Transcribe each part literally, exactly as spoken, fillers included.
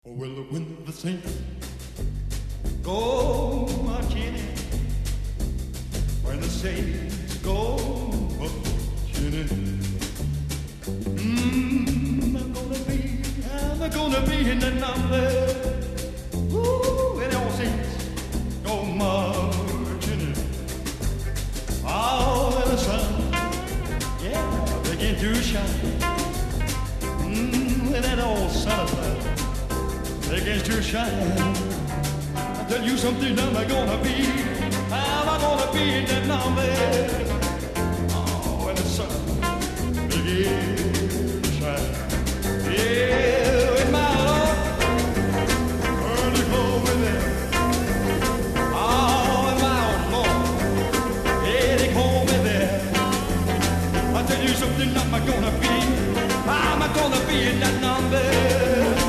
Oh, well, when the saints go marching in, when the saints go marching in, mm, I'm gonna be, I'm gonna be in the number. Ooh, when all saints go marching in, oh, when the sun, yeah, begin to shine, mm, when that old sun of love begins to shine. I'll tell you something, I'm gonna be, I'm gonna be in that number. Oh, when the sun begins to shine. Yeah, with my Lord, early over there. Oh, with my old Lord, yeah, they call me there. I'll tell you something, I'm gonna be, I'm gonna be in that number.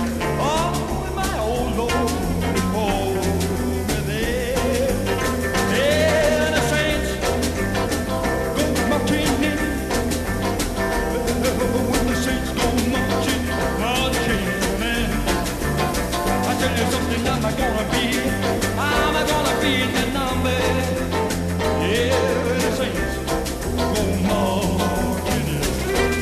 I'm gonna be, I'm gonna be in that number. Yeah, the saints go marching in.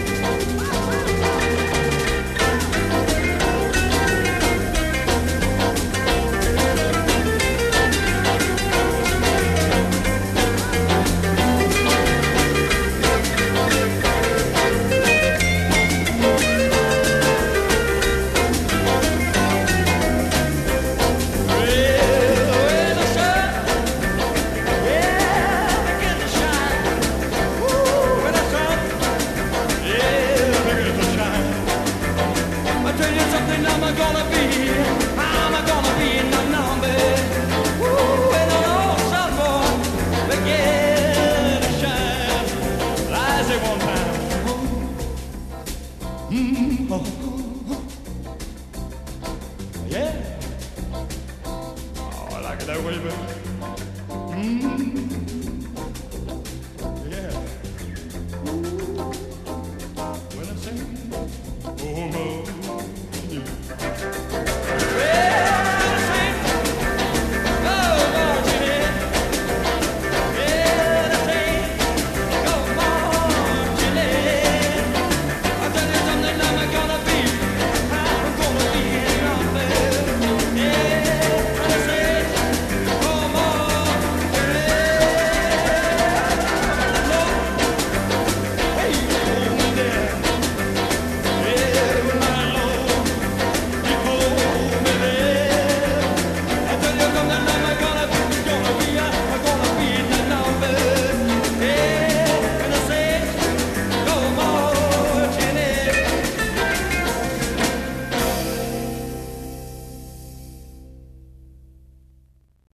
I'm gonna be, I'm gonna be in the number. Ooh, and an old sun boy begin to shine. I say one time. Mm-hmm. Oh, yeah. Oh, I like it that way, baby. Mm-hmm.